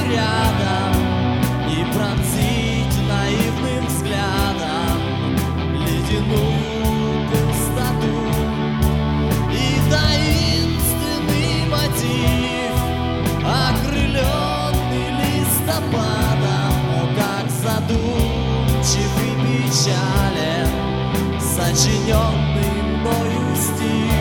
рядом и пронзить наивным взглядом ледяную пустоту. И таинственный мотив, окрыленный листопадом, о, как задумчив и печален сочиненный мною стих.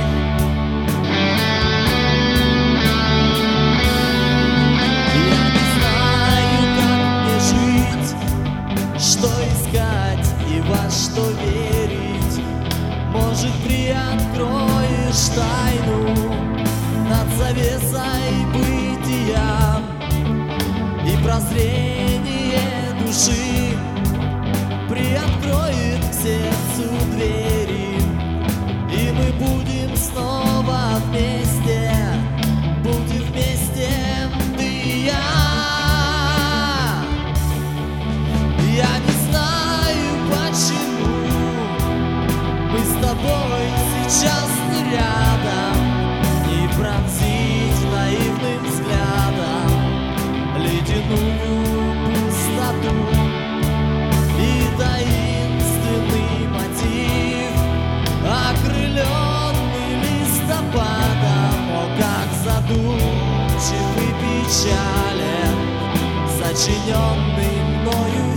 Что искать и во что верить? Может, приоткроешь тайну над завесой бытия, и прозрение души приоткроет к сердцу двери, и мы будем снова вместе, будем вместе ты и я. Я не знаю, почему мы с тобой сейчас не рядом, не пронзить наивным взглядом ледяную пустоту. И таинственный мотив, окрыленный листопадом, о, как задумчив и печален сочиненный мною